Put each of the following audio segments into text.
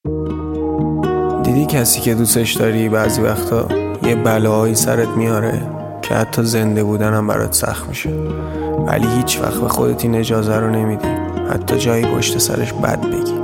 دیدی کسی که دوستش داری بعضی وقتا یه بلاهایی سرت میاره که حتی زنده بودن هم برات سخت میشه، ولی هیچ وقت به خودت این اجازه رو نمیدی حتی جایی پشت سرش بد بگی.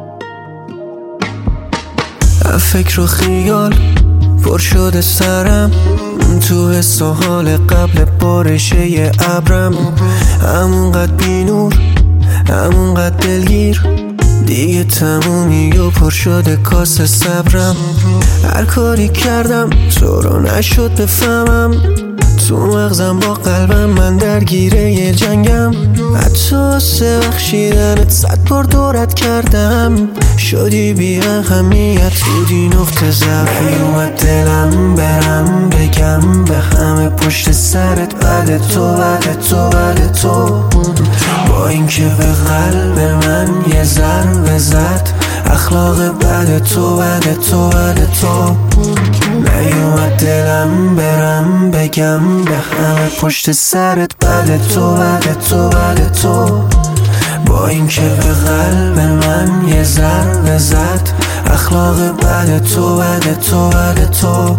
فکر و خیال پر شده سرم، تو حس و حال قبل بارشه یه ابرم، همونقدر بینور همونقدر دلگیر، دیگه تمومی و پر شده کاسه صبرم. هر کاری کردم تو رو نشد بفهمم، تو مغزم با قلبم من درگیره یه جنگم، حتی سه بخشیدنت 100 بار دورت کردم، شدی بی اهمیت بودی نقطه ضعفی، اومد دلم برم بگم به همه پشت سرت بعد تو بعد تو بعد تو، با اینکه به قلب من یه ضربه زد اخلاق بعد تو بعد تو بعد تو، نیومد دلم برم بگم به همه پشت سرت بعد تو بعد تو بعد تو، با اینکه به قلب من یه ضربه زد اخلاق بعد تو بعد تو بعد تو.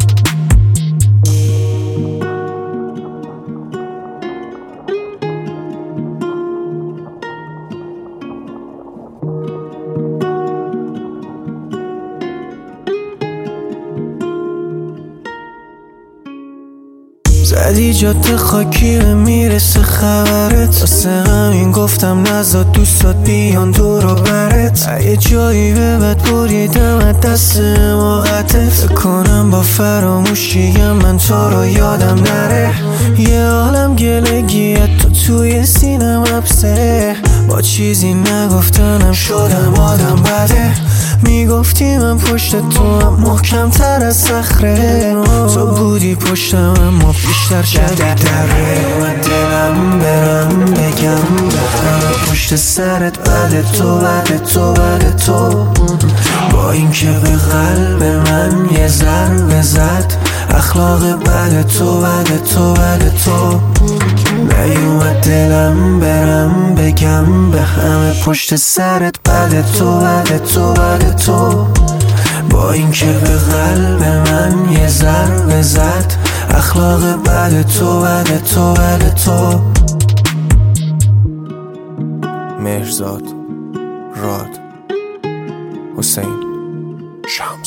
زدی جاده خاکی به میرسه خبرت، واسه همین گفتم نزاد دوستات بیان دور و برت، یه جایی به بد بریدم از دست موقته، فکر کنم با فراموشیم من تو رو یادم نره، یه عالم گلگیت تو توی سینم حبسه، با چیزی نگفتنم شدم آدم بده، میگفتی من پشت تو هم محکم تر از صخره، تو بودی پشتم اما بیشتر شدید دره، من دلم برم بگم به همه پشت سرت بعد تو بعد تو بعد تو، با اینکه به قلب من یه ضربه زد اخلاق بعد تو بعد تو بعد تو، نیومد دلم برم بگم به همه پشت سرت بعد تو بعد تو بعد تو، با اینکه به قلب من یه ضربه زد اخلاق بعد تو بعد تو بعد تو. مهرزاد، راد، حسین، شام.